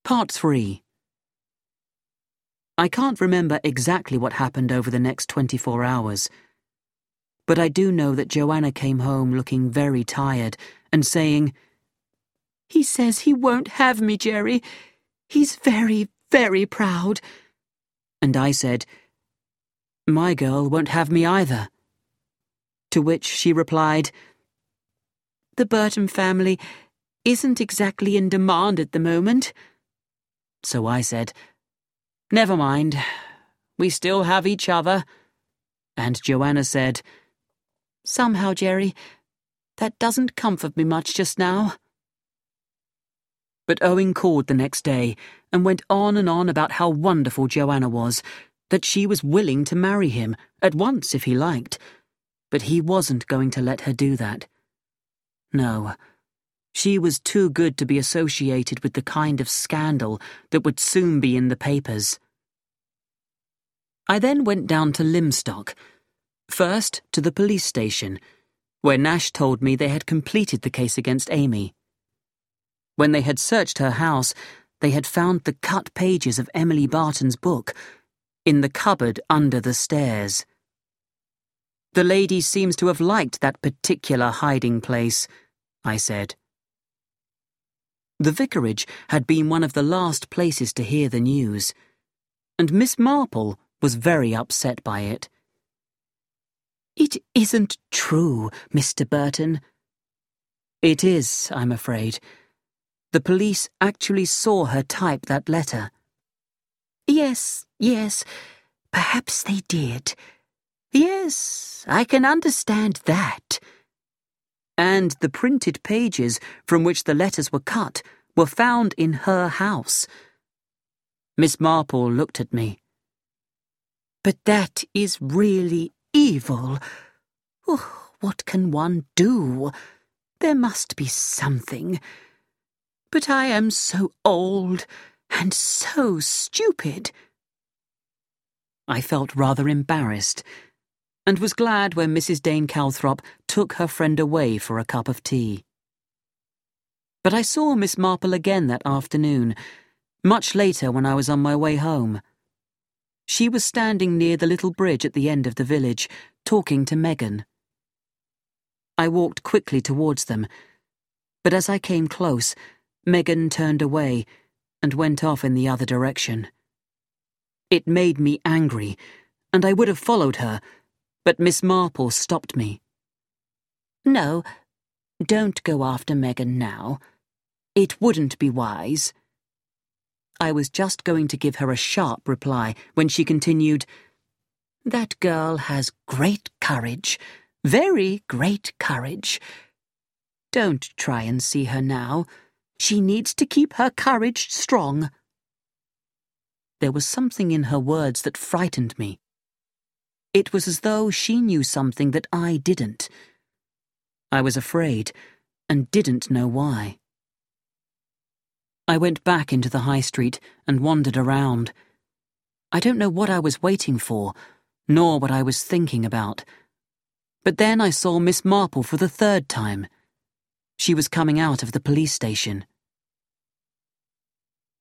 Part 3. I can't remember exactly what happened over the next 24 hours, but I do know that Joanna came home looking very tired and saying, "He says he won't have me, Jerry. He's very, very proud." And I said, "My girl won't have me either." To which she replied, "The Burton family isn't exactly in demand at the moment." So I said, "Never mind, we still have each other." And Joanna said, "Somehow, Jerry, that doesn't comfort me much just now." But Owen called the next day and went on and on about how wonderful Joanna was, that she was willing to marry him, at once if he liked, but he wasn't going to let her do that. No, she was too good to be associated with the kind of scandal that would soon be in the papers. I then went down to Lymstock, first to the police station, where Nash told me they had completed the case against Amy. When they had searched her house, they had found the cut pages of Emily Barton's book in the cupboard under the stairs. "The lady seems to have liked that particular hiding place," I said. The vicarage had been one of the last places to hear the news, and Miss Marple was very upset by it. "It isn't true, Mr. Burton." "It is, I'm afraid. The police actually saw her type that letter." Yes, perhaps they did. Yes, I can understand that." "And the printed pages from which the letters were cut were found in her house." Miss Marple looked at me. "But that is really evil. Oh, what can one do? There must be something. But I am so old and so stupid." I felt rather embarrassed, and was glad when Mrs. Dane Calthrop took her friend away for a cup of tea. But I saw Miss Marple again that afternoon, much later when I was on my way home. She was standing near the little bridge at the end of the village, talking to Megan. I walked quickly towards them, but as I came close, Megan turned away and went off in the other direction. It made me angry, and I would have followed her, but Miss Marple stopped me. "No, don't go after Megan now. It wouldn't be wise." I was just going to give her a sharp reply when she continued, "That girl has great courage, very great courage. Don't try and see her now. She needs to keep her courage strong." There was something in her words that frightened me. It was as though she knew something that I didn't. I was afraid, and didn't know why. I went back into the high street and wandered around. I don't know what I was waiting for, nor what I was thinking about. But then I saw Miss Marple for the third time. She was coming out of the police station.